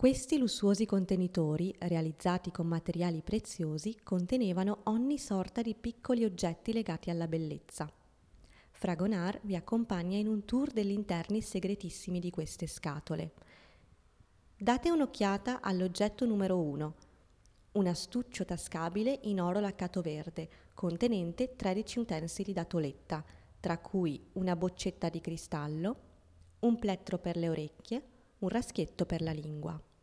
Questi lussuosi contenitori, realizzati con materiali preziosi, contenevano ogni sorta di piccoli oggetti legati alla bellezza. Fragonard vi accompagna in un tour degli interni segretissimi di queste scatole. Date un'occhiata all'oggetto numero 1, un astuccio tascabile in oro laccato verde, contenente 13 utensili da toletta, tra cui una boccetta di cristallo, un plettro per le orecchie, un raschietto per la lingua.